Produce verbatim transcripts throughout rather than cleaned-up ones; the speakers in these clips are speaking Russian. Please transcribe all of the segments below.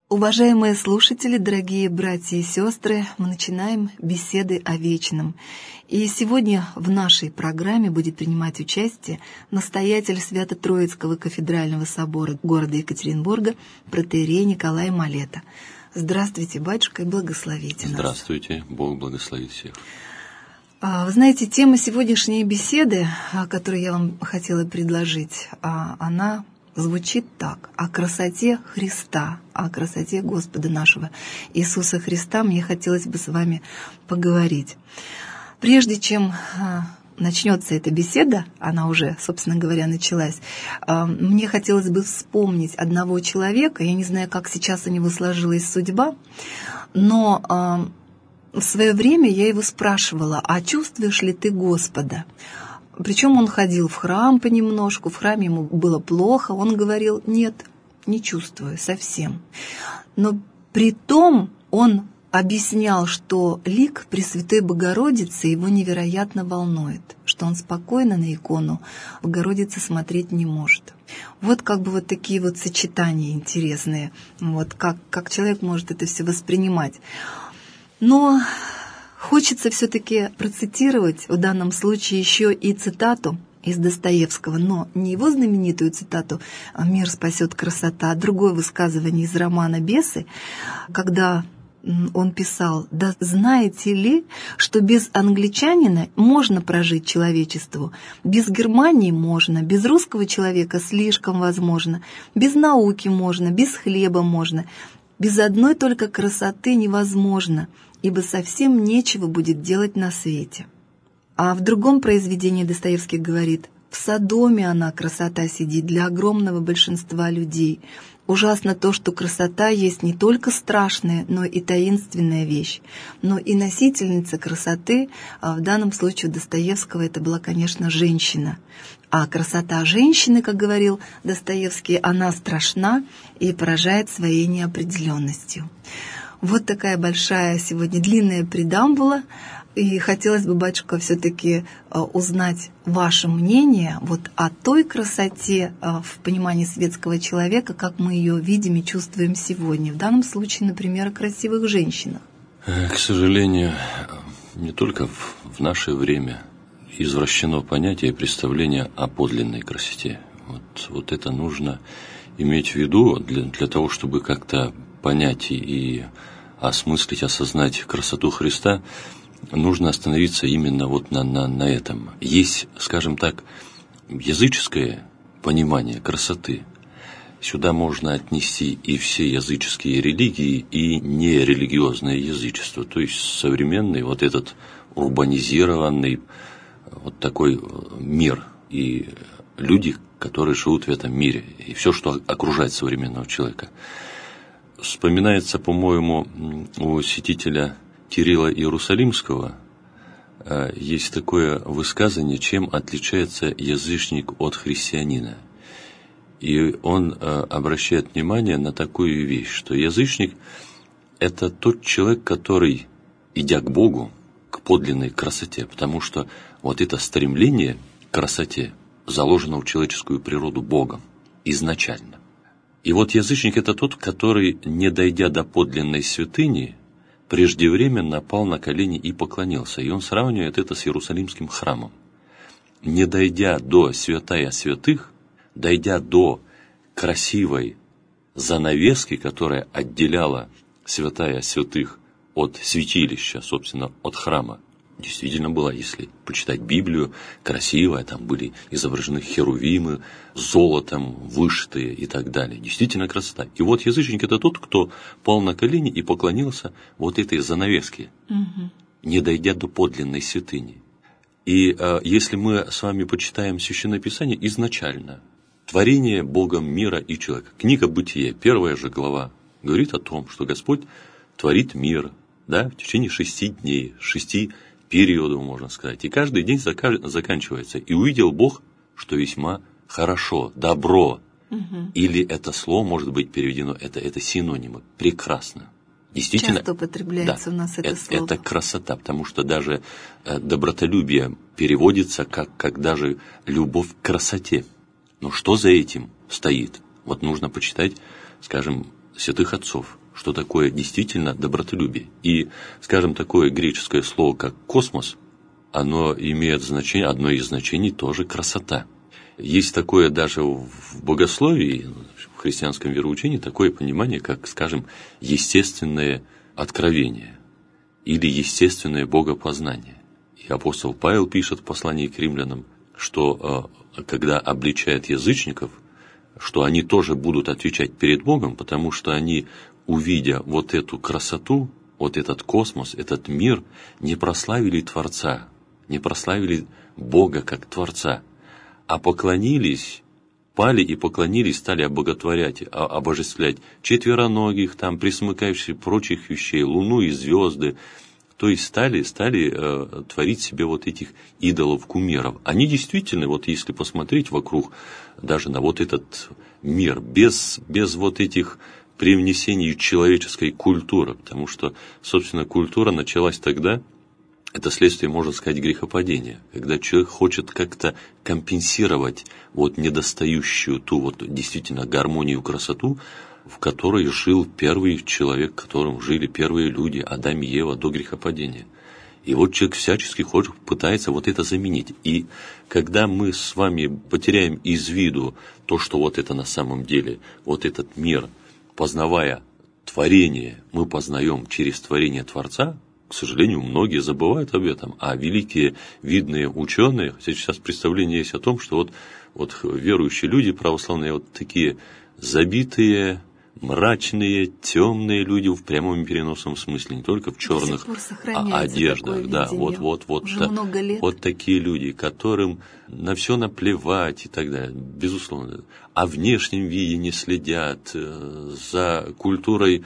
Уважаемые слушатели, дорогие братья и сестры, мы начинаем беседы о вечном. И сегодня в нашей программе будет принимать участие настоятель Свято-Троицкого кафедрального собора города Екатеринбурга протоиерей Николай Малета. Здравствуйте, батюшка, и благословите нас. Здравствуйте, Бог благословит всех. Вы знаете, тема сегодняшней беседы, которую я вам хотела предложить, она звучит так: о красоте Христа, о красоте Господа нашего Иисуса Христа мне хотелось бы с вами поговорить. Прежде чем начнется эта беседа, она уже, собственно говоря, началась, мне хотелось бы вспомнить одного человека. Я не знаю, как сейчас у него сложилась судьба, но в свое время я его спрашивала: а чувствуешь ли ты Господа? Причем он ходил в храм понемножку, в храме ему было плохо. Он говорил: нет, не чувствую совсем. Но при том он объяснял, что лик Пресвятой Богородицы его невероятно волнует, что он спокойно на икону Богородицы смотреть не может. Вот как бы вот такие вот сочетания интересные, вот как, как человек может это все воспринимать. Но хочется все-таки процитировать в данном случае еще и цитату из Достоевского, но не его знаменитую цитату «Мир спасет красота», а другое высказывание из романа «Бесы», когда он писал: «Да знаете ли, что без англичанина можно прожить человечеству, без Германии можно, без русского человека слишком возможно, без науки можно, без хлеба можно, без одной только красоты невозможно, ибо совсем нечего будет делать на свете». А в другом произведении Достоевский говорит: «В Содоме она, красота, сидит для огромного большинства людей. Ужасно то, что красота есть не только страшная, но и таинственная вещь». Но и носительница красоты, а в данном случае у Достоевского это была, конечно, женщина. А красота женщины, как говорил Достоевский, она страшна и поражает своей неопределенностью. Вот такая большая сегодня длинная преамбула. И хотелось бы, батюшка, все-таки узнать ваше мнение вот о той красоте в понимании светского человека, как мы ее видим и чувствуем сегодня. В данном случае, например, о красивых женщинах. К сожалению, не только в наше время извращено понятие и представление о подлинной красоте. Вот, вот это нужно иметь в виду для, для того, чтобы как-то понять и осмыслить, осознать красоту Христа. Нужно остановиться именно вот на, на, на этом. Есть, скажем так, языческое понимание красоты. Сюда можно отнести и все языческие религии, и нерелигиозное язычество. То есть современный вот этот урбанизированный вот такой мир. И люди, которые живут в этом мире. И все, что окружает современного человека. Вспоминается, по-моему, у святителя Кирилла Иерусалимского есть такое высказывание: чем отличается язычник от христианина. И он обращает внимание на такую вещь, что язычник – это тот человек, который, идя к Богу, к подлинной красоте, потому что вот это стремление к красоте заложено в человеческую природу Богом изначально. И вот язычник – это тот, который, не дойдя до подлинной святыни, преждевременно пал на колени и поклонился. И он сравнивает это с Иерусалимским храмом. Не дойдя до святая святых, дойдя до красивой занавески, которая отделяла святая святых от святилища, собственно, от храма, действительно была, если почитать Библию, красивая, там были изображены херувимы, золотом вышитые и так далее. Действительно красота. И вот язычник – это тот, кто пал на колени и поклонился вот этой занавеске, угу. не дойдя до подлинной святыни. И а, если мы с вами почитаем Священное Писание, изначально творение Богом мира и человека. Книга Бытия, первая же глава, говорит о том, что Господь творит мир, да, в течение шести дней, шести периодов, можно сказать. И каждый день заканчивается. И увидел Бог, что весьма хорошо, добро. Угу. Или это слово может быть переведено, это, это синонимы. Прекрасно. Действительно, часто употребляется, да, у нас это, это слово. Это красота, потому что даже добротолюбие переводится как, как даже любовь к красоте. Но что за этим стоит? Вот нужно почитать, скажем, святых отцов. что такое действительно добротолюбие. И, скажем, такое греческое слово, как космос, оно имеет значение, одно из значений тоже красота. Есть такое даже в богословии, в христианском вероучении, такое понимание, как, скажем, естественное откровение или естественное богопознание. И апостол Павел пишет в послании к римлянам, что когда обличает язычников, что они тоже будут отвечать перед Богом, потому что они, увидя вот эту красоту, вот этот космос, этот мир, не прославили Творца, не прославили Бога как Творца, а поклонились, пали и поклонились, стали обоготворять, обожествлять четвероногих, там, присмыкающихся прочих вещей, луну и звезды. То есть стали, стали э, творить себе вот этих идолов, кумиров. Они действительно, вот если посмотреть вокруг, даже на вот этот мир, без, без вот этих привнесений человеческой культуры, потому что, собственно, культура началась тогда, это следствие, можно сказать, грехопадения, когда человек хочет как-то компенсировать вот недостающую ту вот действительно гармонию, красоту, в которой жил первый человек, в котором жили первые люди, Адам и Ева, до грехопадения. И вот человек всячески хочет, пытается вот это заменить. И когда мы с вами потеряем из виду то, что вот это на самом деле, вот этот мир, познавая творение, мы познаем через творение Творца, к сожалению, многие забывают об этом, а великие видные ученые, хотя сейчас представление есть о том, что вот, вот верующие люди православные, вот такие забитые, мрачные, темные люди в прямом и переносном смысле, не только в черных одеждах, да, вот, вот, вот, уже да, много лет. Вот такие люди, которым на все наплевать и так далее, безусловно, о внешнем виде не следят, за культурой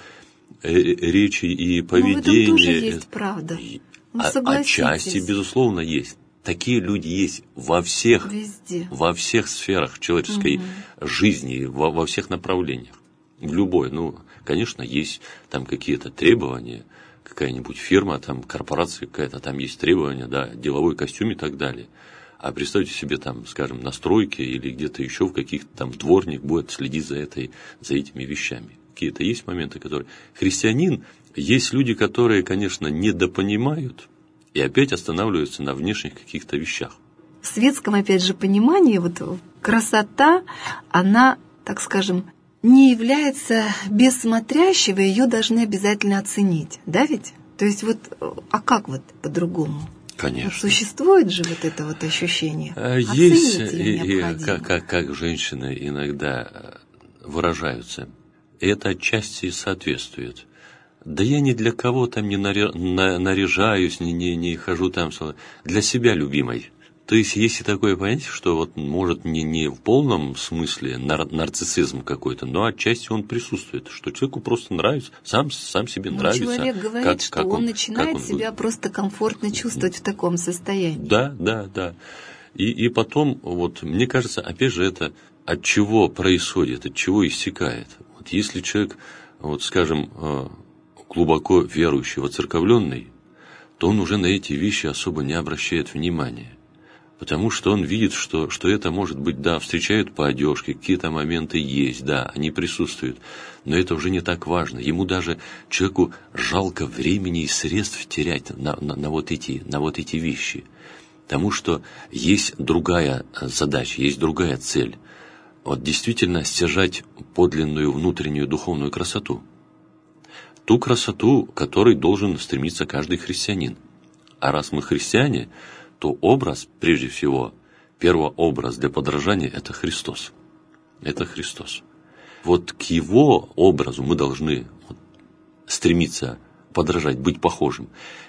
речи и поведения. Но в этом тоже есть правда. Ну, отчасти, безусловно, есть. Такие люди есть во всех, везде, во всех сферах человеческой угу. жизни, во, во всех направлениях. В любой. Ну, конечно, есть там какие-то требования, какая-нибудь фирма, там корпорация какая-то, там есть требования, да, деловой костюм и так далее. А представьте себе, там, скажем, на стройке или где-то еще в каких-то там дворник будет следить за, этой, за этими вещами. Какие-то есть моменты, которые... Христианин, есть люди, которые, конечно, недопонимают и опять останавливаются на внешних каких-то вещах. В светском, опять же, понимании вот красота, она, так скажем, не является без смотрящего, ее должны обязательно оценить, да ведь? То есть вот, а как вот по-другому? Конечно. Существует же вот это вот ощущение. Есть, и, и как, как, как женщины иногда выражаются. И это отчасти соответствует. Да я ни для кого там не наряжаюсь, не, не, не хожу там для себя любимой. То есть, есть и такое понятие, что вот может не, не в полном смысле нар- нарциссизм какой-то, но отчасти он присутствует, что человеку просто нравится, сам, сам себе но нравится. Человек говорит, как, что как он, он начинает он себя будет. просто комфортно чувствовать в таком состоянии. Да, да, да. И, и потом, вот, мне кажется, опять же, это от чего происходит, от чего иссякает. Вот если человек, вот, скажем, глубоко верующий, воцерковленный, то он уже на эти вещи особо не обращает внимания. Потому что он видит, что, что это может быть, да, встречают по одежке, какие-то моменты есть, да, они присутствуют, но это уже не так важно. Ему даже, человеку, жалко времени и средств терять на, на, на, вот, эти, на вот эти вещи. Потому что есть другая задача, есть другая цель. Вот действительно стяжать подлинную внутреннюю духовную красоту. Ту красоту, к которой должен стремиться каждый христианин. А раз мы христиане, то образ, прежде всего, первый образ для подражания – это Христос. Это Христос. Вот к Его образу мы должны стремиться подражать, быть похожим.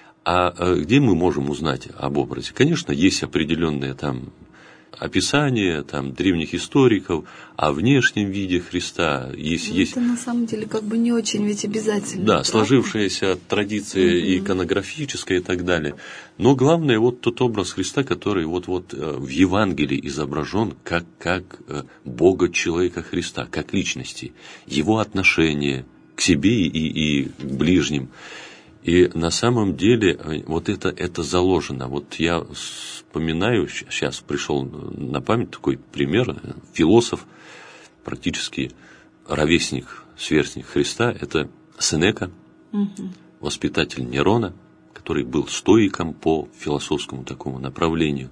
А где мы можем узнать об образе? Конечно, есть определенные там описания там, древних историков о внешнем виде Христа. Есть, это есть... на самом деле как бы не очень ведь обязательно. Да, правда? Сложившаяся традиция угу. иконографическая и так далее. Но главное вот тот образ Христа, который вот, вот в Евангелии изображен как, как Бога, человека Христа, как личности. Его отношение к себе и, и к ближним. И на самом деле вот это, это заложено. Вот я вспоминаю, сейчас пришел на память такой пример, философ, практически ровесник, сверстник Христа, это Сенека, угу. воспитатель Нерона, который был стоиком по философскому такому направлению.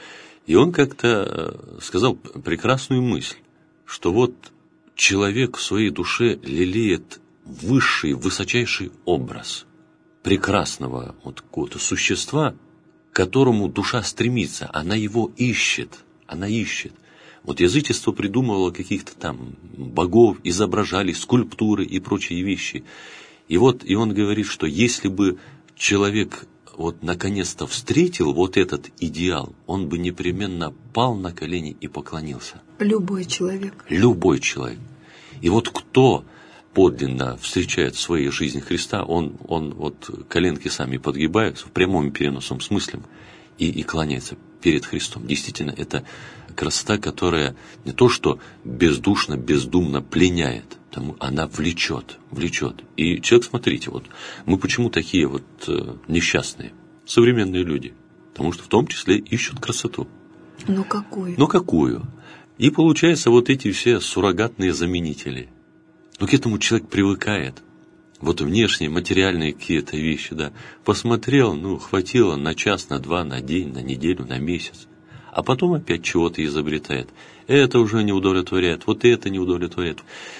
И он как-то сказал прекрасную мысль, что вот человек в своей душе лелеет высший, высочайший образ прекрасного вот какого-то существа, к которому душа стремится, она его ищет, она ищет. Вот язычество придумывало каких-то там богов, изображали скульптуры и прочие вещи. И вот и он говорит, что если бы человек вот наконец-то встретил вот этот идеал, он бы непременно пал на колени и поклонился. Любой человек. Любой человек. И вот кто подлинно встречает в своей жизни Христа, он, он вот коленки сами подгибаются в прямом и переносном смысле и, и кланяется перед Христом. Действительно, это красота, которая не то что бездушно, бездумно пленяет, тому она влечет, влечет. И человек, смотрите, вот мы почему такие вот э, несчастные, современные люди? Потому что в том числе ищут красоту. Ну какую? Ну какую? И получается вот эти все суррогатные заменители. Но к этому человек привыкает. Вот внешние, материальные какие-то вещи, да. Посмотрел, ну, хватило на час, на два, на день, на неделю, на месяц. А потом опять чего-то изобретает. Это уже не удовлетворяет, вот это не удовлетворяет.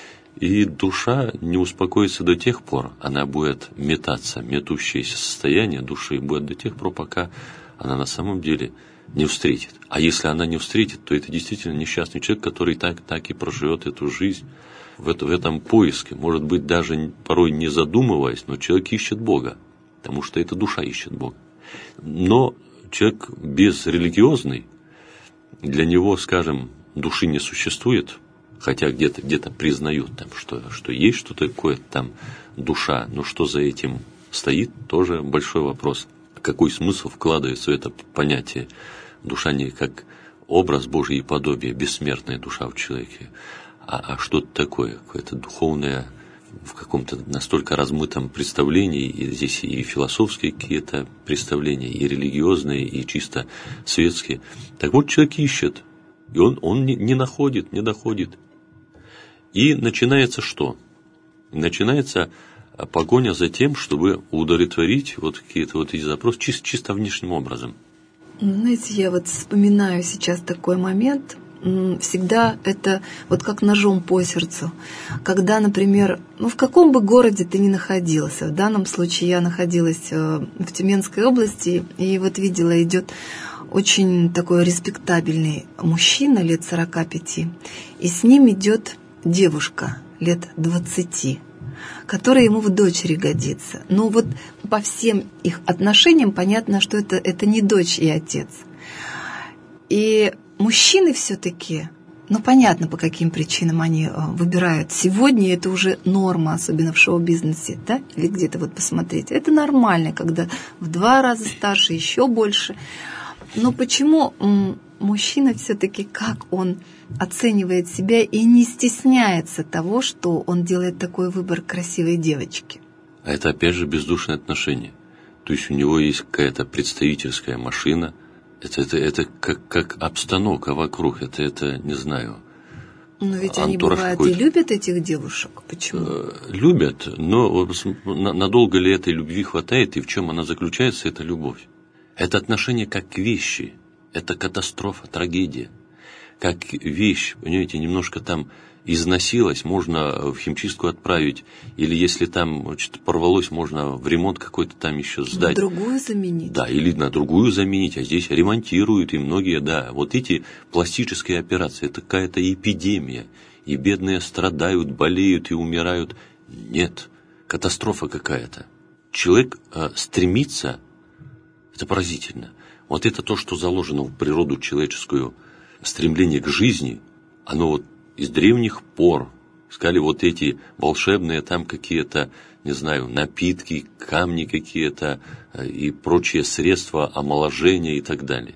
И душа не успокоится до тех пор, она будет метаться, метущееся состояние души будет до тех пор, пока она на самом деле не встретит. А если она не встретит, то это действительно несчастный человек, который так, так и проживет эту жизнь в, это, в этом поиске. Может быть, даже порой не задумываясь, но человек ищет Бога, потому что эта душа ищет Бога. Но человек безрелигиозный, для него, скажем, души не существует, хотя где-то, где-то признают, там, что, что есть что-то такое, там душа, но что за этим стоит, тоже большой вопрос. Какой смысл вкладывается в это понятие? Душа не как образ Божий и подобие, бессмертная душа в человеке, а, а что-то такое, какое-то духовное, в каком-то настолько размытом представлении, и здесь и философские какие-то представления, и религиозные, и чисто светские. Так вот, человек ищет, и он, он не, не находит, не доходит. И начинается что? Начинается погоня за тем, чтобы удовлетворить вот какие-то вот эти запросы чисто, чисто внешним образом. Знаете, я вот вспоминаю сейчас такой момент. Всегда это вот как ножом по сердцу. Когда, например, ну в каком бы городе ты ни находился, в данном случае я находилась в Тюменской области, и вот видела, идет очень такой респектабельный мужчина лет сорока пяти, и с ним идет девушка лет двадцати, которая ему в дочери годится. Но вот по всем их отношениям понятно, что это, это не дочь и отец. И мужчины все-таки, ну понятно, по каким причинам они выбирают. Сегодня это уже норма, особенно в шоу-бизнесе, да, или где-то вот посмотреть. Это нормально, когда в два раза старше, еще больше. Но почему мужчина все-таки, как он оценивает себя и не стесняется того, что он делает такой выбор красивой девочки? А это опять же бездушное отношение. То есть у него есть какая-то представительская машина. Это, это, это как, как обстановка вокруг. Это, это не знаю. Но ведь они, бывают, и любят этих девушек. Почему? Любят, но надолго ли этой любви хватает, и в чем она заключается, эта любовь? Это отношение как к вещи. Это катастрофа, трагедия. Как вещь, понимаете, немножко там износилась, можно в химчистку отправить. Или если там что-то порвалось, можно в ремонт какой-то там еще сдать. На другую заменить. Да, или на другую заменить, а здесь ремонтируют, и многие, да. Вот эти пластические операции, это какая-то эпидемия. И бедные страдают, болеют и умирают. Нет, катастрофа какая-то. Человек э, стремится, это поразительно. Вот это то, что заложено в природу человеческую, стремление к жизни, оно вот из древних пор, сказали, вот эти волшебные там какие-то, не знаю, напитки, камни какие-то и прочие средства омоложения и так далее.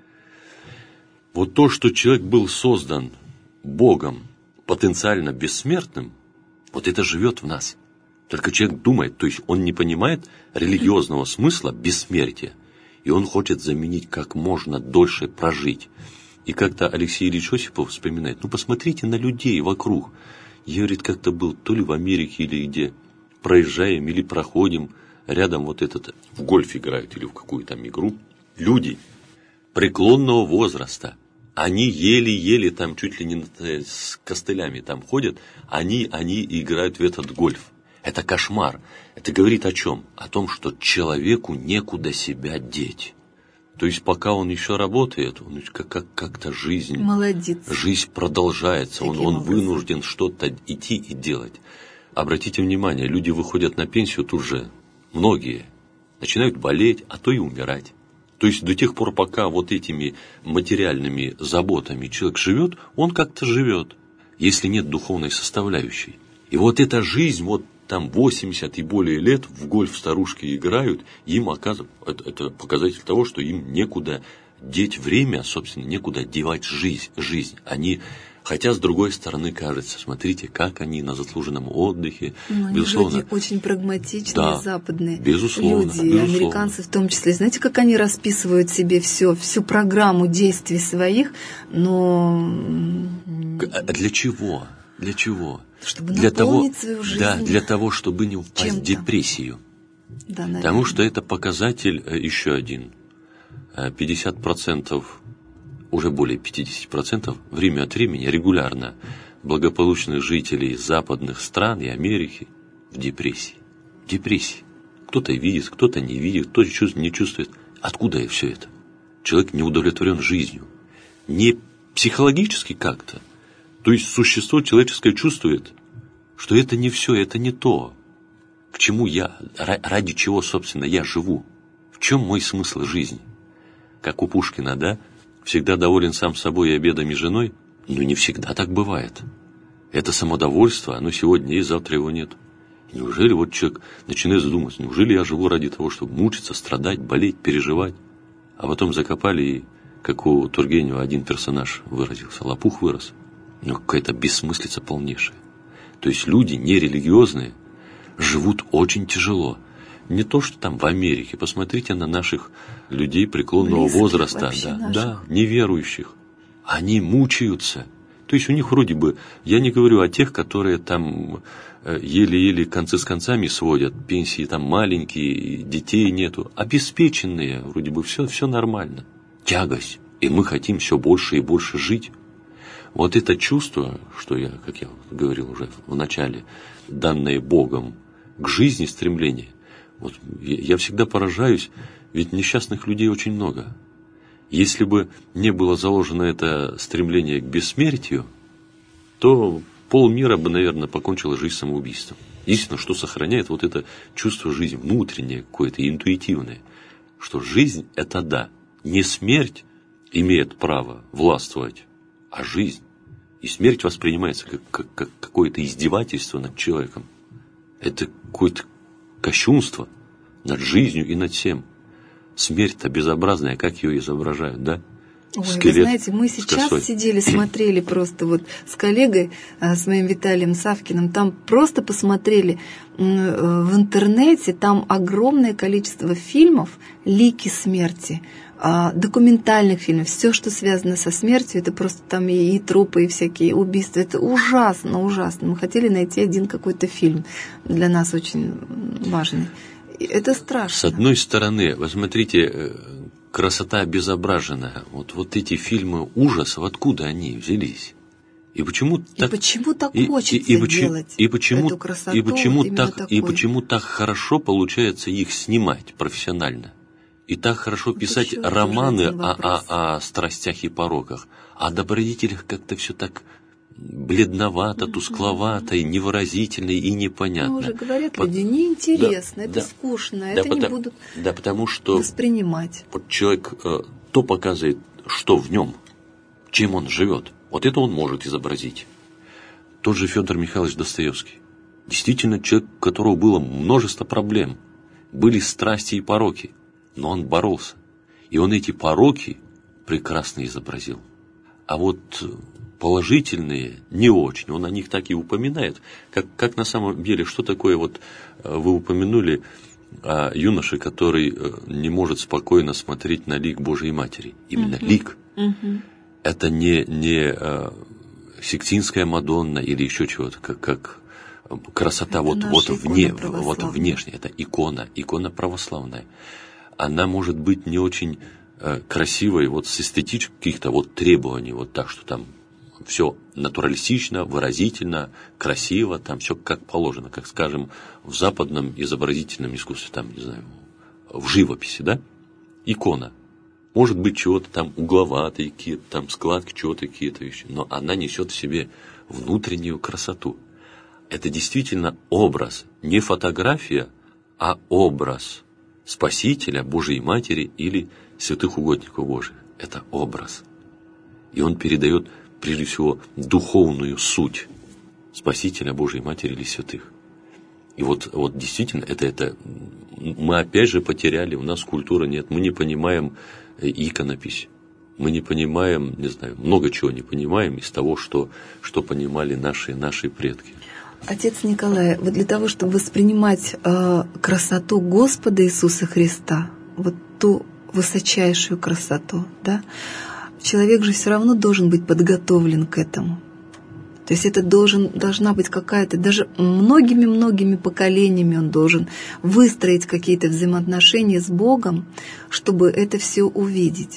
Вот то, что человек был создан Богом, потенциально бессмертным, вот это живет в нас. Только человек думает, то есть он не понимает религиозного смысла бессмертия. И он хочет заменить как можно дольше прожить. И как-то Алексей Ильич Осипов вспоминает, ну посмотрите на людей вокруг. Я, говорит, как-то был то ли в Америке или где. проезжаем или проходим рядом вот этот, в гольф играют или в какую там игру, люди преклонного возраста, они еле-еле там чуть ли не с костылями там ходят, они, они играют в этот гольф. Это кошмар. Это говорит о чем? О том, что человеку некуда себя деть. То есть пока он еще работает, он как, как, как-то жизнь, Молодец. жизнь продолжается, он, он вынужден что-то идти и делать. Обратите внимание, люди выходят на пенсию тут же, многие, начинают болеть, а то и умирать. То есть до тех пор, пока вот этими материальными заботами человек живет, он как-то живет, если нет духовной составляющей. И вот эта жизнь, вот там восемьдесят и более лет в гольф старушки играют, им оказывают, это, это показатель того, что им некуда деть время, собственно, некуда девать жизнь, жизнь. Они, хотя с другой стороны кажется, смотрите, как они на заслуженном отдыхе, ну, они безусловно. Люди очень прагматичные, да, западные безусловно, люди, безусловно. Американцы в том числе. Знаете, как они расписывают себе все, всю программу действий своих, но... А для чего? Для чего? Чтобы для наполнить того, свою жизнь. Да, для того, чтобы не упасть чем-то. в депрессию. Да, потому что это показатель еще один. пятьдесят процентов, уже более пятьдесят процентов время от времени регулярно благополучных жителей западных стран и Америки в депрессии. В депрессии. Кто-то видит, кто-то не видит, кто-то не чувствует. Откуда все это? Человек не удовлетворен жизнью. Не психологически как-то. То есть существо человеческое чувствует, что это не все, это не то, к чему я, ради чего, собственно, я живу. В чем мой смысл жизни? Как у Пушкина, да? Всегда доволен сам собой и обедом и женой? Но не всегда так бывает. Это самодовольство, оно сегодня есть, завтра его нет. Неужели вот человек начинает задумываться, неужели я живу ради того, чтобы мучиться, страдать, болеть, переживать? А потом закопали, и, как у Тургенева один персонаж выразился, лопух вырос. Ну, какая-то бессмыслица полнейшая. То есть люди нерелигиозные живут очень тяжело. Не то, что там в Америке. Посмотрите на наших людей преклонного Близких возраста, да, да, неверующих. Они мучаются. То есть у них вроде бы, я не говорю о тех, которые там еле-еле концы с концами сводят, пенсии там маленькие, детей нету, обеспеченные, вроде бы все, все нормально. Тягость. И мы хотим все больше и больше жить. Вот это чувство, что я, как я говорил уже в начале, данное Богом к жизни стремление, вот я всегда поражаюсь, ведь несчастных людей очень много. Если бы не было заложено это стремление к бессмертию, то полмира бы, наверное, покончило жизнь самоубийством. Единственное, что сохраняет вот это чувство жизни, внутреннее какое-то, интуитивное, что жизнь – это да, не смерть имеет право властвовать, а жизнь. И смерть воспринимается как, как, как какое-то издевательство над человеком. Это какое-то кощунство над жизнью и над всем. Смерть-то безобразная, как ее изображают, да? Ой, вы знаете, мы сейчас сидели, смотрели просто вот с коллегой, с моим Виталием Савкиным, там просто посмотрели в интернете, там огромное количество фильмов «Лики смерти», документальных фильмов, все, что связано со смертью, это просто там и, и трупы, и всякие убийства. Это ужасно, ужасно. Мы хотели найти один какой-то фильм, для нас очень важный. Это страшно. С одной стороны, вы смотрите, красота обезображенная. Вот, вот эти фильмы ужасов, откуда они взялись? И почему и так, почему так и, хочется и, и, почему, делать и почему, эту красоту и почему так, такой? И почему так хорошо получается их снимать профессионально? И так хорошо писать Еще романы о, о, о страстях и пороках, а о добродетелях как-то все так бледновато, тускловато, и невыразительно и непонятно. Ну, уже говорят По... люди, неинтересно, да, это да, скучно, да, это потому, не будут да, потому что воспринимать. Вот человек э, то показывает, что в нем, чем он живет. Вот это он может изобразить. Тот же Федор Михайлович Достоевский. Действительно, человек, у которого было множество проблем, были страсти и пороки. Но он боролся. И он эти пороки прекрасно изобразил. А вот положительные не очень. Он о них так и упоминает. Как, как на самом деле, что такое, вот вы упомянули о юноше, который не может спокойно смотреть на лик Божией Матери. Именно uh-huh. лик. Uh-huh. Это не, не Сикстинская Мадонна или еще чего-то, как, как красота вот, вот, вне, вот внешняя, это икона, икона православная. Она может быть не очень э, красивой вот с эстетических каких-то вот требований, вот так, что там все натуралистично, выразительно, красиво, там все как положено, как, скажем, в западном изобразительном искусстве, там, не знаю, в живописи, да, икона. Может быть, чего-то там угловатые какие-то, там складки, чего-то какие-то вещи, но она несет в себе внутреннюю красоту. Это действительно образ, не фотография, а образ Спасителя, Божией Матери или святых угодников Божьих. Это образ. И он передает, прежде всего, духовную суть Спасителя, Божией Матери или святых. И вот, вот действительно, это, это мы опять же потеряли, у нас культуры нет, мы не понимаем иконопись, мы не понимаем, не знаю, много чего не понимаем из того, что, что понимали наши, наши предки. Отец Николай, вот для того, чтобы воспринимать э, красоту Господа Иисуса Христа, вот ту высочайшую красоту, да, человек же все равно должен быть подготовлен к этому. То есть это должен, должна быть какая-то, даже многими-многими поколениями он должен выстроить какие-то взаимоотношения с Богом, чтобы это все увидеть.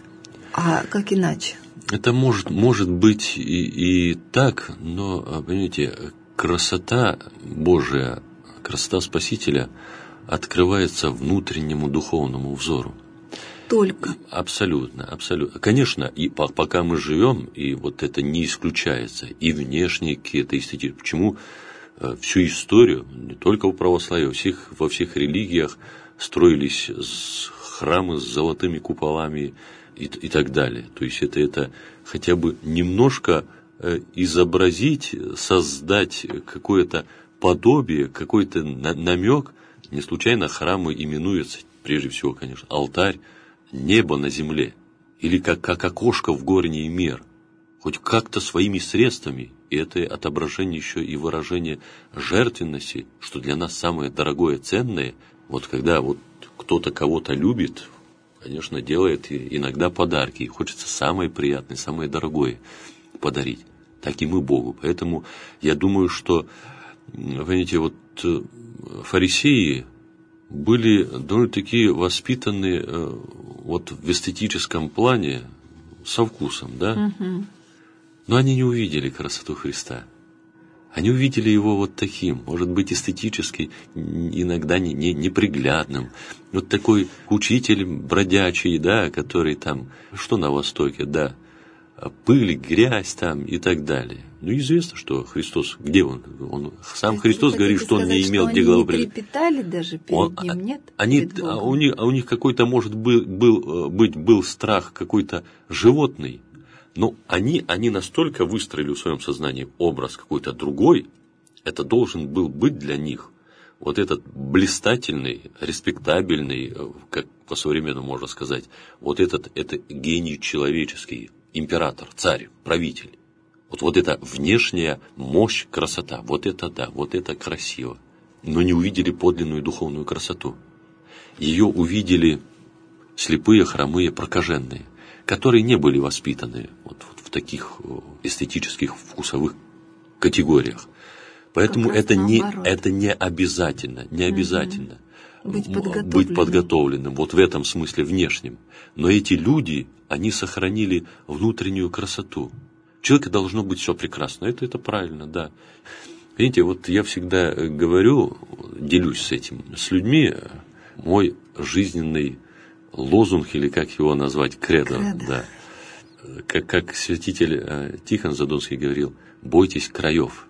А как иначе? Это может, может быть и, и так, но, понимаете, красота Божия, красота Спасителя открывается внутреннему духовному взору. Только. Абсолютно, абсолютно. Конечно, и пока мы живем, и вот это не исключается, и внешние какие-то эстетики. Почему всю историю, не только в православии, во всех, во всех религиях строились храмы с золотыми куполами и, и так далее. То есть это, это хотя бы немножко изобразить, создать какое-то подобие, какой-то намек. Не случайно храмы именуются, прежде всего, конечно, алтарь, небо на земле, или как, как окошко в горний мир, хоть как-то своими средствами, и это отображение еще и выражение жертвенности, что для нас самое дорогое, ценное, вот когда вот кто-то кого-то любит, конечно, делает иногда подарки, и хочется самое приятное, самое дорогое подарить, так и мы Богу. Поэтому я думаю, что, понимаете, вот фарисеи были довольно-таки воспитаны э, вот в эстетическом плане со вкусом, да? Угу. Но они не увидели красоту Христа. Они увидели его вот таким, может быть, эстетически, иногда не, не, неприглядным. Вот такой учитель бродячий, да, который там, что на Востоке, да, пыль, грязь там и так далее. Ну, известно, что Христос, где он? он сам Христос говорит, что он не имел что где главы пред... трепетали даже перед он, ним, нет? Они, а у них, а у них какой-то, может был, был, быть, был страх какой-то животный, но они, они настолько выстроили в своем сознании образ какой-то другой, это должен был быть для них вот этот блистательный, респектабельный, как по-современному можно сказать, вот этот это гений человеческий, император, царь, правитель. Вот, вот эта внешняя мощь, красота, вот это да, вот это красиво. Но не увидели подлинную духовную красоту. Ее увидели слепые, хромые, прокаженные, которые не были воспитаны вот, вот в таких эстетических вкусовых категориях. Поэтому это не, это не обязательно, не обязательно угу. быть, подготовленным. быть подготовленным, вот в этом смысле внешнем. Но эти люди, они сохранили внутреннюю красоту. У человека должно быть все прекрасно. Это, это правильно, да. Видите, вот я всегда говорю, делюсь с этим, с людьми, мой жизненный лозунг, или как его назвать, кредо, кредо. Да. Как, как святитель Тихон Задонский говорил, бойтесь краев,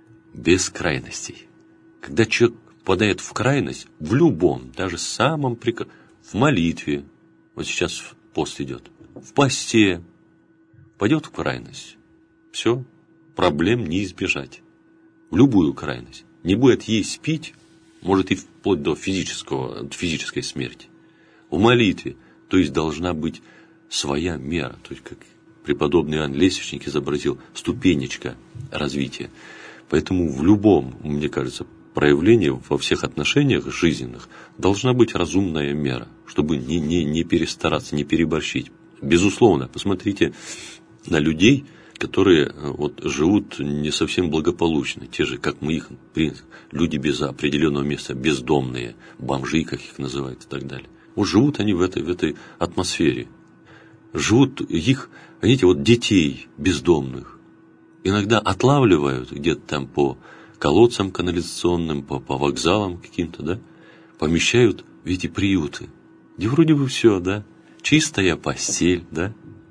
без крайностей. Когда человек попадает в крайность, в любом, даже самом прекрасном, в молитве, вот сейчас пост идет, в посте, пойдет в крайность, все, проблем не избежать. В любую крайность. Не будет есть, пить, может и вплоть до физического, физической смерти. В молитве, то есть должна быть своя мера, то есть как преподобный Иоанн Лествичник изобразил, ступенечка развития. Поэтому в любом, мне кажется, проявлении во всех отношениях жизненных должна быть разумная мера, чтобы не, не, не перестараться, не переборщить. Безусловно, посмотрите на людей, которые вот живут не совсем благополучно, те же, как мы их, люди без определенного места, бездомные, бомжи, как их называют и так далее. Вот живут они в этой, в этой атмосфере. Живут их, видите, вот детей бездомных иногда отлавливают где-то там по колодцам канализационным, по, по вокзалам каким-то, да, помещают в эти приюты, где вроде бы все, да, чистая постель, да,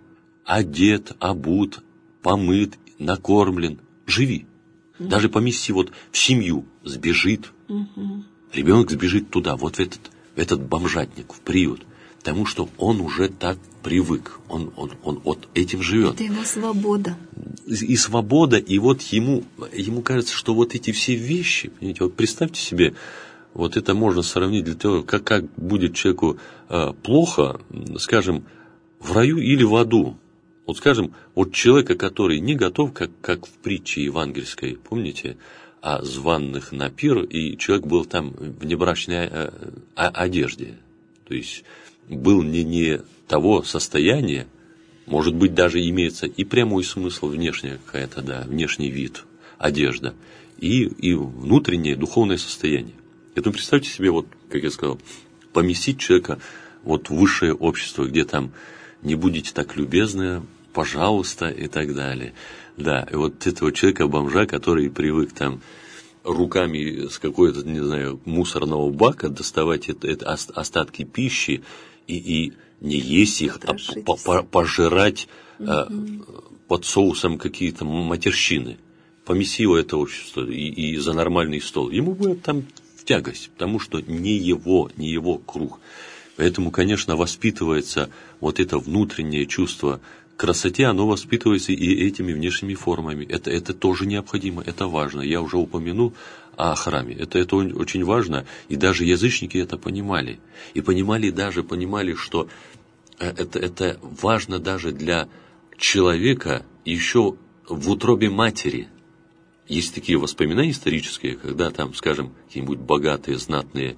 одет, обут, помыт, накормлен, живи. Mm-hmm. Даже помести вот в семью, сбежит, mm-hmm. ребенок сбежит туда, вот в этот, в этот бомжатник, в приют, потому что он уже так привык, он, он, он вот этим живет. Это его свобода. И свобода, и вот ему, ему кажется, что вот эти все вещи, понимаете, вот представьте себе, вот это можно сравнить для того, как, как будет человеку э, плохо, скажем, в раю или в аду. Вот скажем, от человека, который не готов, как, как в притче евангельской, помните, о званных на пир, и человек был там в небрачной э, одежде, то есть был не, не того состояния, может быть, даже имеется и прямой смысл, внешняя какая-то, да, внешний вид, одежда, и, и внутреннее духовное состояние. Это представьте себе, вот, как я сказал, поместить человека вот в высшее общество, где там не будете так любезны, пожалуйста, и так далее. Да, и вот этого человека-бомжа, который привык там руками с какой-то, не знаю, мусорного бака доставать это, это остатки пищи и, и не есть их, а по, по, пожирать угу. а, под соусом какие-то матерщины. Помеси его это общество и, и за нормальный стол. Ему будет там в тягость, потому что не его, не его круг. Поэтому, конечно, воспитывается вот это внутреннее чувство красоте, оно воспитывается и этими внешними формами. Это, это тоже необходимо, это важно. Я уже упомянул о храме. Это, это очень важно. И даже язычники это понимали. И понимали даже, понимали, что это, это важно даже для человека еще в утробе матери. Есть такие воспоминания исторические, когда там, скажем, какие-нибудь богатые, знатные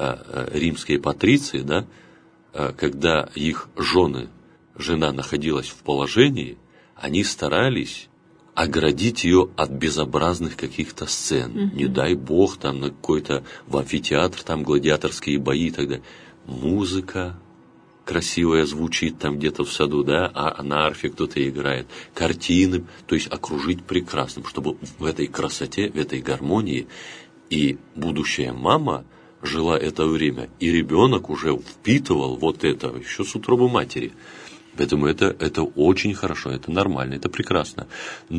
э, римские патриции, да, э, когда их жены, жена находилась в положении, они старались оградить ее от безобразных каких-то сцен. Mm-hmm. Не дай бог, там на какой-то в амфитеатр, там гладиаторские бои и так далее. Музыка красивая звучит там где-то в саду, да, а на арфе кто-то играет. Картины, то есть окружить прекрасным, чтобы в этой красоте, в этой гармонии и будущая мама жила это время, и ребенок уже впитывал вот это еще с утробы матери. Поэтому это, это очень хорошо, это нормально, это прекрасно.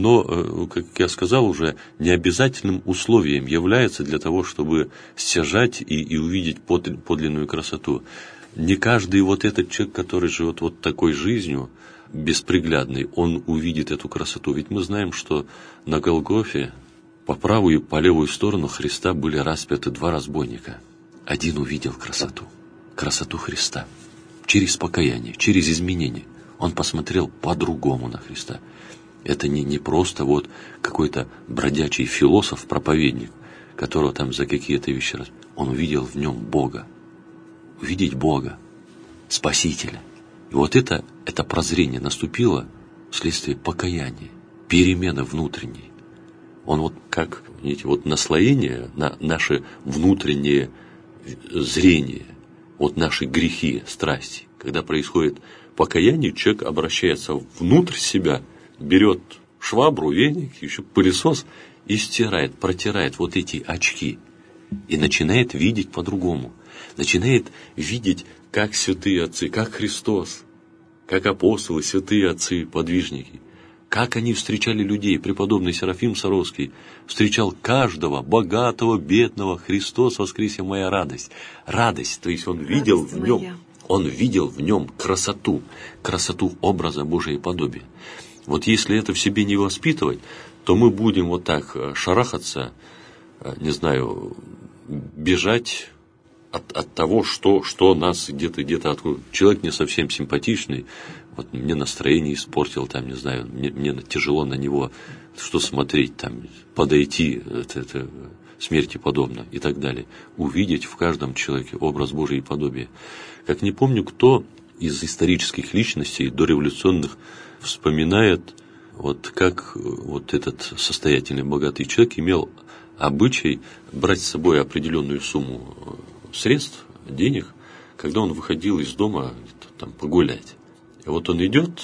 Но, как я сказал уже, необязательным условием является для того, чтобы стяжать и, и увидеть подлинную красоту. Не каждый вот этот человек, который живет вот такой жизнью, бесприглядной, он увидит эту красоту. Ведь мы знаем, что на Голгофе по правую и по левую сторону Христа были распяты два разбойника. Один увидел красоту, красоту Христа. Через покаяние, через изменение. Он посмотрел по-другому на Христа. Это не, не просто вот какой-то бродячий философ, проповедник, которого там за какие-то вещи раз. Он увидел в нем Бога. Увидеть Бога, Спасителя. И вот это, это прозрение наступило вследствие покаяния, перемены внутренней. Он вот как, видите, вот наслоение на наше внутреннее зрение, вот наши грехи, страсти. Когда происходит покаяние, человек обращается внутрь себя, берет швабру, веник, еще пылесос и стирает, протирает вот эти очки. И начинает видеть по-другому. Начинает видеть, как святые отцы, как Христос, как апостолы, святые отцы, подвижники. Как они встречали людей. Преподобный Серафим Саровский встречал каждого, богатого, бедного. Христос воскресе, моя радость. Радость, то есть он видел радость в нем, моя. Он видел в нем красоту, красоту образа Божия и подобия. Вот если это в себе не воспитывать, то мы будем вот так шарахаться, не знаю, бежать от, от того, что, что нас где-то, где-то откуда. Человек не совсем симпатичный, вот мне настроение испортил, там, не знаю, мне, мне тяжело на него что смотреть, там, подойти, это, это смерти подобно и так далее. Увидеть в каждом человеке образ Божий и подобие. Как не помню, кто из исторических личностей дореволюционных вспоминает вот как вот этот состоятельный богатый человек имел обычай брать с собой определенную сумму средств, денег, когда он выходил из дома там, погулять. И вот он идет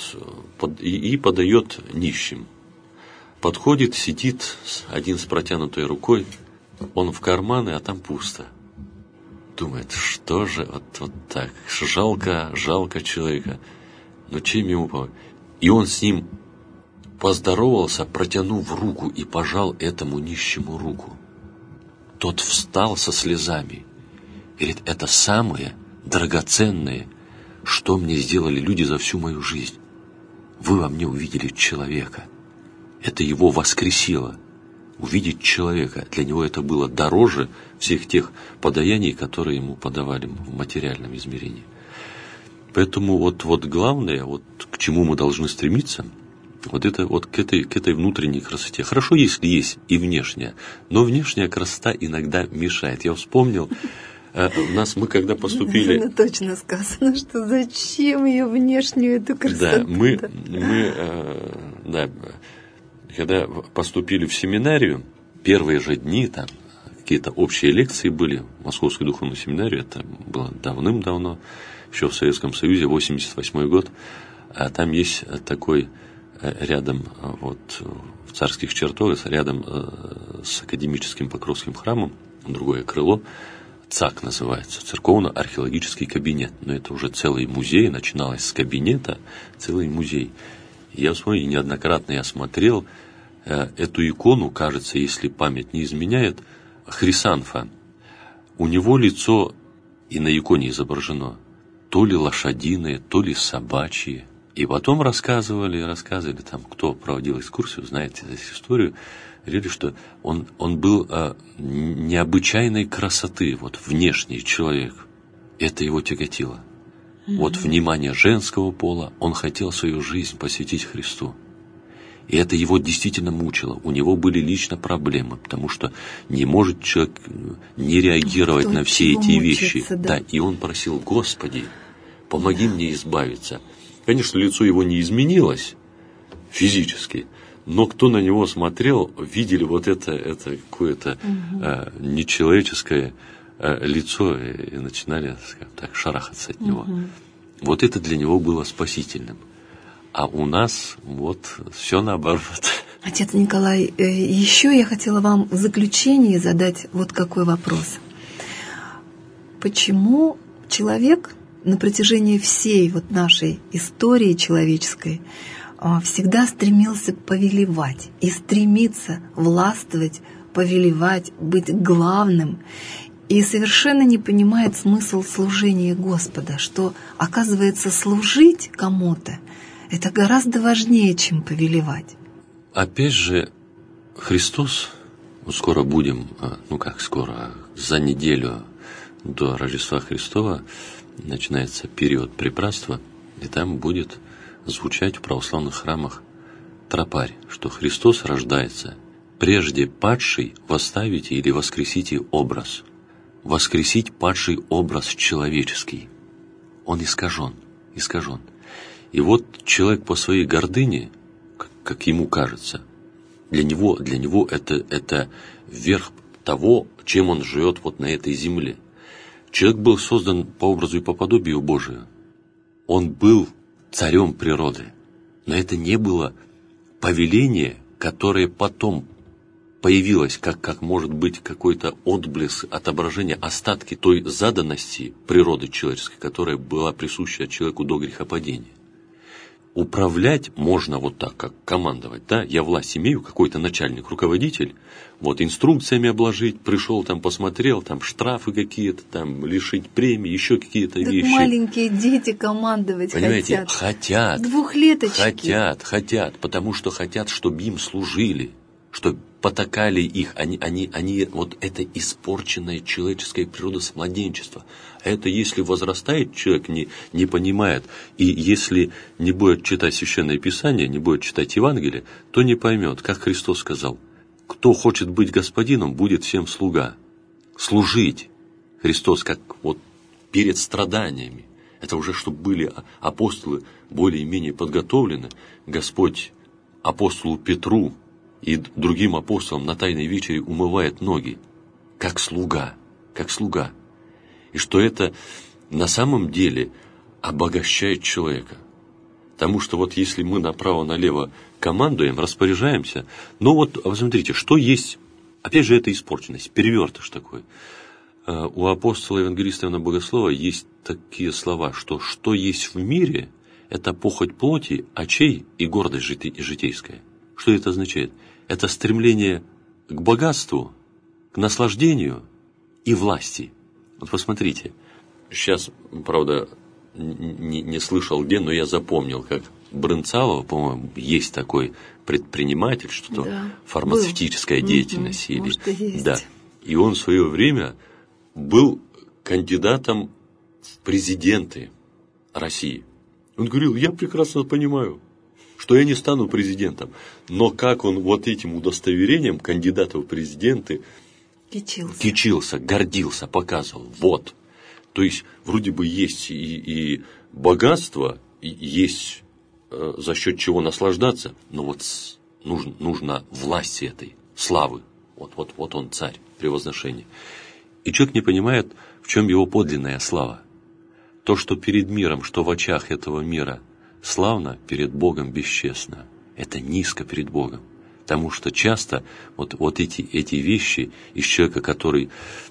и подает нищим. Подходит, сидит один с протянутой рукой, он в карманы, а там пусто. Думает, что же вот, вот так, жалко, жалко человека. Но чем ему помочь? И он с ним поздоровался, протянув руку и пожал этому нищему руку. Тот встал со слезами. Говорит, это самое драгоценное, что мне сделали люди за всю мою жизнь. Вы во мне увидели человека. Это его воскресило. Увидеть человека, для него это было дороже всех тех подаяний, которые ему подавали в материальном измерении. Поэтому вот, вот главное, вот к чему мы должны стремиться, вот это вот к этой, к этой внутренней красоте. Хорошо, если есть и внешняя, но внешняя красота иногда мешает. Я вспомнил, у нас мы когда поступили... Ну, точно сказано, что зачем ее внешнюю эту красоту? Да, мы, мы да, когда поступили в семинарию, первые же дни там какие-то общие лекции были в Московской духовной семинарии, это было давным-давно, еще в Советском Союзе, восемьдесят восьмой год, а там есть такой рядом, вот в Царских чертогах, рядом с академическим Покровским храмом, другое крыло, ЦАК называется, церковно-археологический кабинет, но это уже целый музей, начиналось с кабинета, целый музей. Я вспомнил, неоднократно я смотрел э, эту икону, кажется, если память не изменяет, Хрисанфа. У него лицо и на иконе изображено то ли лошадиное, то ли собачье. И потом рассказывали, рассказывали, там, кто проводил экскурсию, знаете эту историю, говорили, что он, он был э, необычайной красоты, вот внешний человек. Это его тяготило. Mm-hmm. Вот внимание женского пола, он хотел свою жизнь посвятить Христу. И это его действительно мучило. У него были лично проблемы, потому что не может человек не реагировать Кто на все эти мучается, вещи. Да. Да, и он просил, Господи, помоги да. мне избавиться. Конечно, лицо его не изменилось физически, но кто на него смотрел, видели вот это, это какое-то угу. э, нечеловеческое э, лицо и, и начинали, скажем так, шарахаться от него. Угу. Вот это для него было спасительным. А у нас вот все наоборот. Отец Николай, еще я хотела вам в заключении задать вот какой вопрос. Почему человек на протяжении всей вот нашей истории человеческой всегда стремился повелевать и стремится властвовать, повелевать, быть главным, и совершенно не понимает смысл служения Господа, что, оказывается, служить кому-то — это гораздо важнее, чем повелевать. Опять же, Христос, вот скоро будем, ну как скоро, за неделю до Рождества Христова начинается период препратства, и там будет звучать в православных храмах тропарь, что Христос рождается, прежде падший восставите или воскресите образ. Воскресить падший образ человеческий. Он искажен, искажен. И вот человек по своей гордыне, как ему кажется, для него, для него это, это верх того, чем он живет вот на этой земле. Человек был создан по образу и по подобию Божию. Он был царем природы. Но это не было повеление, которое потом появилось, как, как может быть какой-то отблеск, отображение, остатки той заданности природы человеческой, которая была присуща человеку до грехопадения. Управлять можно вот так, как командовать, да, я власть имею, какой-то начальник, руководитель, вот инструкциями обложить, пришел там, посмотрел, там штрафы какие-то, там лишить премии, еще какие-то так вещи. Маленькие дети командовать Понимаете, хотят. хотят. Двухлеточки. Хотят, хотят, потому что хотят, чтобы им служили, чтобы потакали их, они, они, они, вот это испорченная человеческая природа с младенчества. Это если возрастает, человек не, не понимает, и если не будет читать Священное Писание, не будет читать Евангелие, то не поймет, как Христос сказал, кто хочет быть господином, будет всем слуга. Служить. Христос как вот перед страданиями. Это уже чтобы были апостолы более-менее подготовлены, Господь апостолу Петру и другим апостолам на Тайной вечере умывает ноги, как слуга, как слуга. И что это на самом деле обогащает человека. Потому что вот если мы направо-налево командуем, распоряжаемся, ну вот, посмотрите, что есть, опять же, это испорченность, перевертыш такой. У апостола евангелиста Иоанна Богослова есть такие слова, что что есть в мире, это похоть плоти, очей и гордость житейская. Что это означает? Это стремление к богатству, к наслаждению и власти. Вот посмотрите, сейчас, правда, не, не слышал где, но я запомнил, как Брынцалова, по-моему, есть такой предприниматель, что-то да, фармацевтическая был. деятельность. Угу, или, может, и есть. Да. И он в свое время был кандидатом в президенты России. Он говорил, я прекрасно понимаю, что я не стану президентом, но как он вот этим удостоверением кандидата в президенты кичился, кичился гордился, показывал. Вот. То есть, вроде бы есть и, и богатство, и есть э, за счет чего наслаждаться, но вот с, нужно, нужно власти этой, славы. Вот, вот, вот он царь, превозношение. И человек не понимает, в чем его подлинная слава. То, что перед миром, что в очах этого мира славно, перед Богом бесчестно. Это низко перед Богом. Потому что часто вот, вот эти, эти вещи из человека, который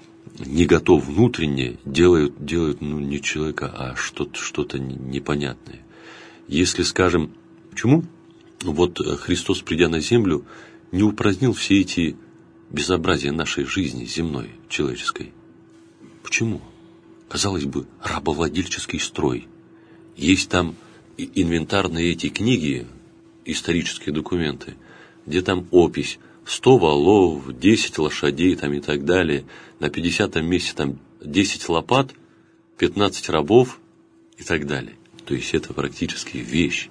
не готов внутренне, делают, делают ну, не человека, а что-то, что-то непонятное. Если, скажем, почему вот Христос, придя на землю, не упразднил все эти безобразия нашей жизни земной, человеческой? Почему? Казалось бы, рабовладельческий строй. Есть там инвентарные эти книги, исторические документы, где там опись сто валов, десять лошадей там, и так далее, на пятидесятом месте там десять лопат, пятнадцать рабов и так далее. То есть это практически вещь.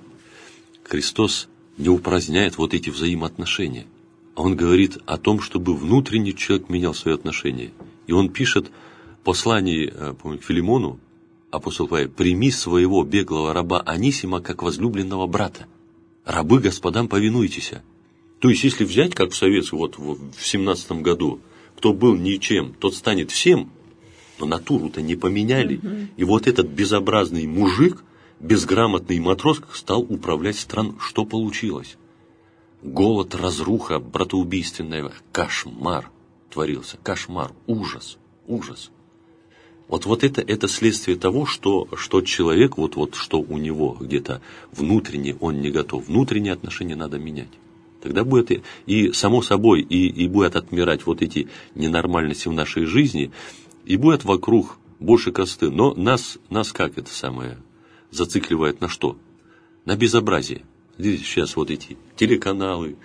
Христос не упраздняет вот эти взаимоотношения. Он говорит о том, чтобы внутренний человек менял свои отношения. И он пишет в послании, по-моему, к Филимону, апостол Павел, «Прими своего беглого раба Анисима, как возлюбленного брата. Рабы господам повинуйтесь». То есть, если взять, как в советском, вот в семнадцатом году, кто был ничем, тот станет всем, но натуру-то не поменяли. Угу. И вот этот безобразный мужик, безграмотный матрос, стал управлять страной. Что получилось? Голод, разруха, братоубийственная, кошмар творился. Кошмар, ужас, ужас. Вот, вот это, это следствие того, что, что человек, вот, вот что у него где-то внутренне он не готов. Внутренние отношения надо менять. Тогда будет и, и само собой, и, и будет отмирать вот эти ненормальности в нашей жизни, и будет вокруг больше красоты. Но нас, нас как это самое зацикливает на что? На безобразие. Видите, сейчас вот эти телеканалы,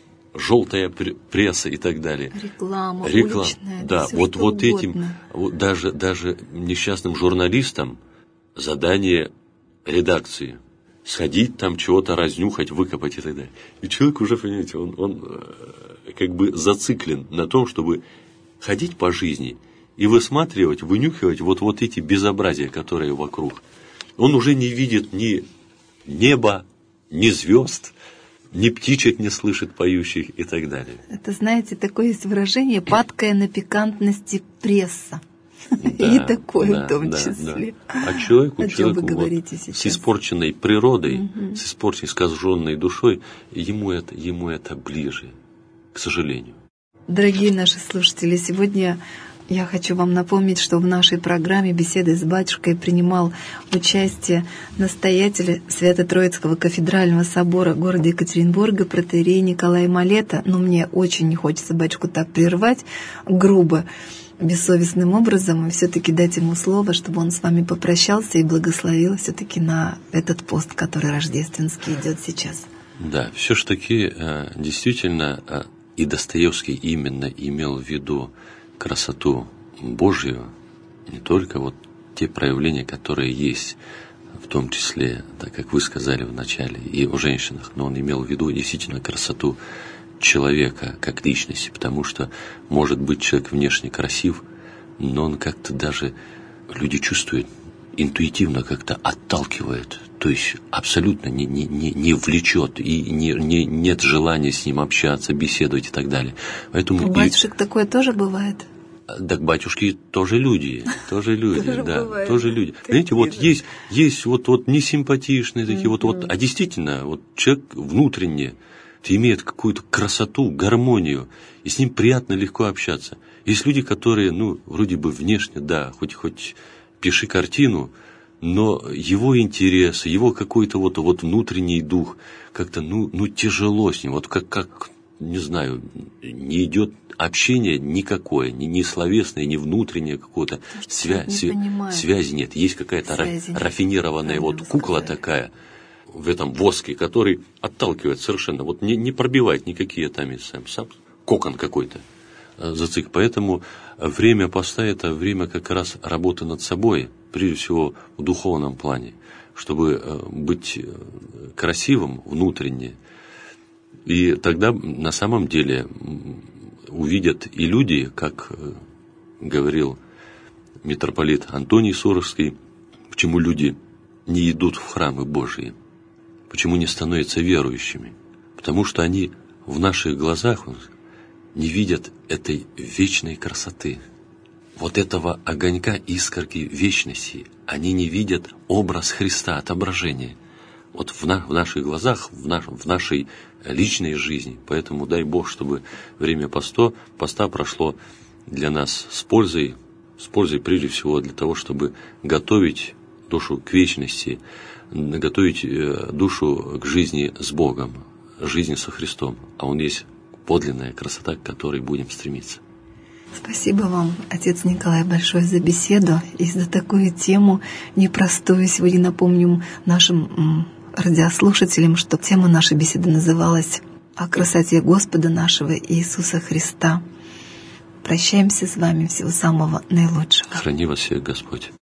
желтая пресса и так далее. Реклама, Реклама. Уличная, да, вот, вот этим, вот даже, даже несчастным журналистам задание редакции сходить там, чего-то разнюхать, выкопать и так далее. И человек уже, понимаете, он, он как бы зациклен на том, чтобы ходить по жизни и высматривать, вынюхивать вот, вот эти безобразия, которые вокруг. Он уже не видит ни неба, ни звезд, ни птичек не слышит поющих и так далее. Это, знаете, такое есть выражение «падкая на пикантности пресса». Да, и такое да, в том да, числе. Да. А человеку, О человеку вот, с испорченной природой, угу. с испорченной, искаженной душой, ему это, ему это ближе, к сожалению. Дорогие наши слушатели, сегодня я хочу вам напомнить, что в нашей программе «Беседы с батюшкой» принимал участие настоятель Свято-Троицкого кафедрального собора города Екатеринбурга протоиерей Николай Малета. Но мне очень не хочется батюшку так прервать грубо, бессовестным образом, и все-таки дать ему слово, чтобы он с вами попрощался и благословил все-таки на этот пост, который рождественский идет сейчас. Да, все-таки действительно и Достоевский именно имел в виду красоту Божью, не только вот те проявления, которые есть, в том числе, так как вы сказали в начале, и у женщинах, но он имел в виду действительно красоту человека как личности, потому что может быть человек внешне красив, но он как-то даже, люди чувствуют, интуитивно как-то отталкивает, то есть абсолютно не, не, не, не влечет, и не, не, нет желания с ним общаться, беседовать и так далее. Поэтому У батюшек и... такое тоже бывает? Так батюшки тоже люди, тоже люди, да, тоже люди. Понимаете, вот есть, есть вот, вот несимпатичные такие, вот, вот, а действительно, вот человек внутренне имеет какую-то красоту, гармонию, и с ним приятно, легко общаться. Есть люди, которые, ну, вроде бы внешне, да, хоть, хоть пиши картину, но его интерес, его какой-то вот, вот внутренний дух, как-то, ну, ну, тяжело с ним, вот как, как, не знаю, не идет общение никакое, ни, ни словесное, ни внутреннее какое-то, свя- свя- связи нет. Есть какая-то ра- рафинированная вот кукла сказать. Такая в этом воске, который отталкивает совершенно, вот не, не пробивает никакие там сам, сам кокон какой-то зацик. Поэтому время поста – это время как раз работы над собой, прежде всего в духовном плане, чтобы быть красивым внутренне. И тогда на самом деле увидят и люди, как говорил митрополит Антоний Сурожский, почему люди не идут в храмы Божии, почему не становятся верующими, потому что они в наших глазах не видят этой вечной красоты, вот этого огонька, искорки вечности. Они не видят образ Христа, отображение. Вот в, на, в наших глазах, в, наш, в нашей личной жизни. Поэтому дай Бог, чтобы время поста, поста прошло для нас с пользой, с пользой прежде всего для того, чтобы готовить душу к вечности, готовить душу к жизни с Богом, жизни со Христом. А Он есть подлинная красота, к которой будем стремиться. Спасибо вам, отец Николай, большое за беседу и за такую тему непростую. Сегодня напомним нашим радиослушателям, что тема нашей беседы называлась «О красоте Господа нашего Иисуса Христа». Прощаемся с вами. Всего самого наилучшего. Храни вас всех Господь.